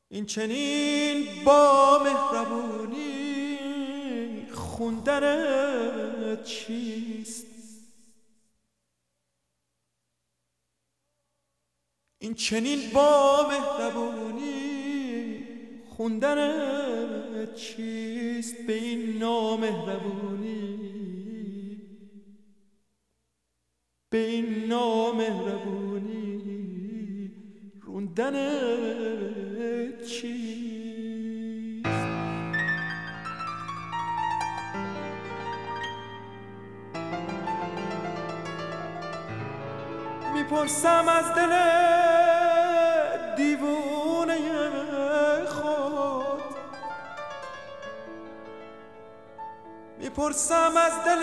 این چنین با مهربونی خوندنت چیست؟ این چنین با مهربونی خوندنت چیست؟ به این نامهربونی، به این نامهربونی روندنت چیست؟ میپرسم از دل دیوونه خود، میپرسم از دل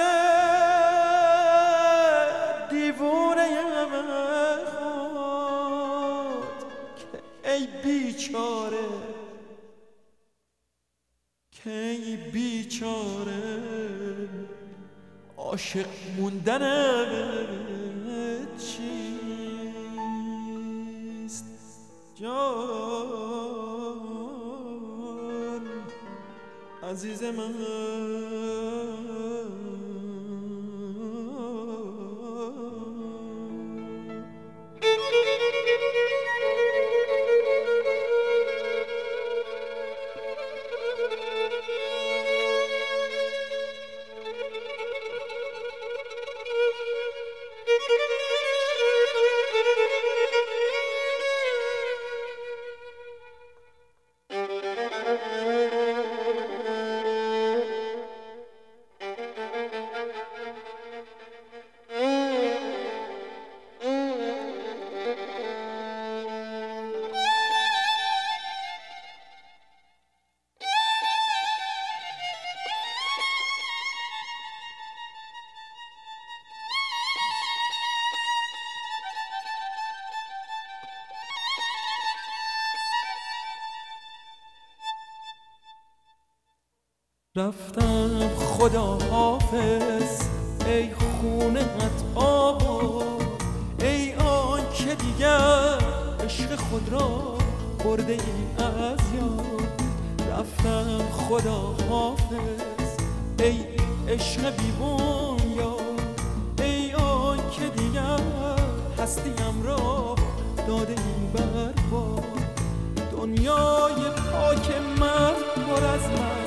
دیوونه خود که ای بیچاره، که ای بیچاره عاشق موندنت چیست؟ جان عزیز من، رفتم خدا حافظ ای خونه‌ات آباد، ای آن که دیگر عشق خود را برده ای از یاد. رفتم خدا حافظ ای عشق بی‌بنیاد، ای آن که دیگر هستیم را داده ای برباد. دنیای پاک من پر از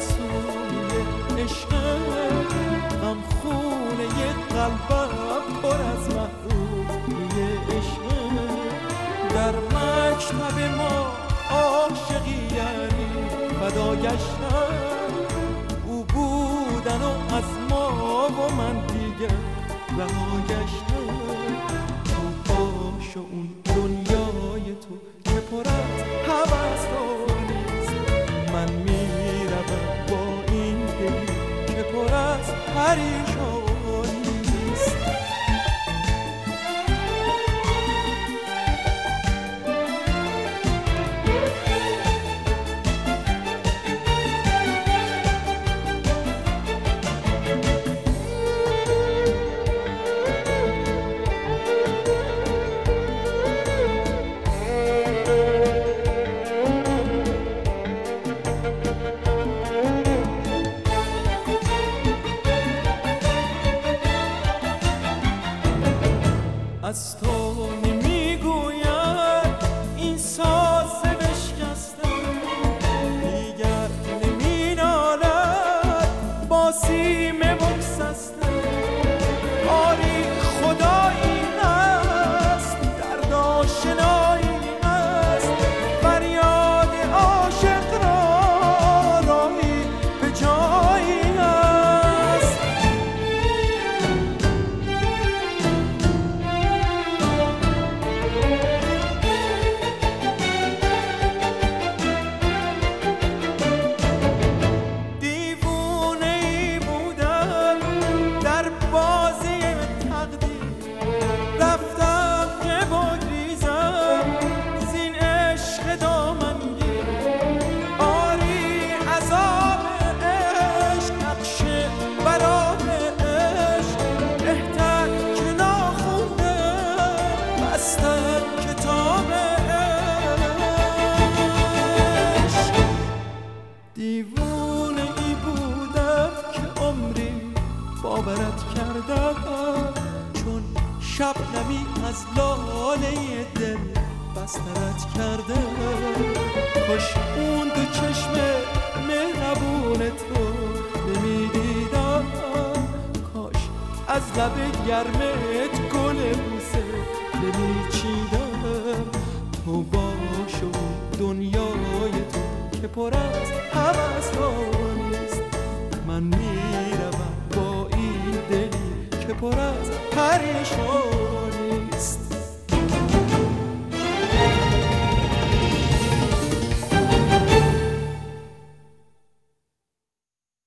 عشق، غم خونه قلبم پر از محرومی عشق. در مکتب ما عاشقی یعنی فدا گشتن، او بودن و از ما و من دیگه رها گشتن. تو باش و اون دنیای تو که پر از هوس‌هاییست، من میروم با این دلی که پر از پریشانیست. از لاله دل بسترت کرده. کاش اون دو چشم مهربون تو نمیدیدم، کاش از لب گرمت گل بوسه نمیچیدم. تو باش و دنیای تو که پر از هوس ها نیست، من میروم با این دلی که پر از پریشان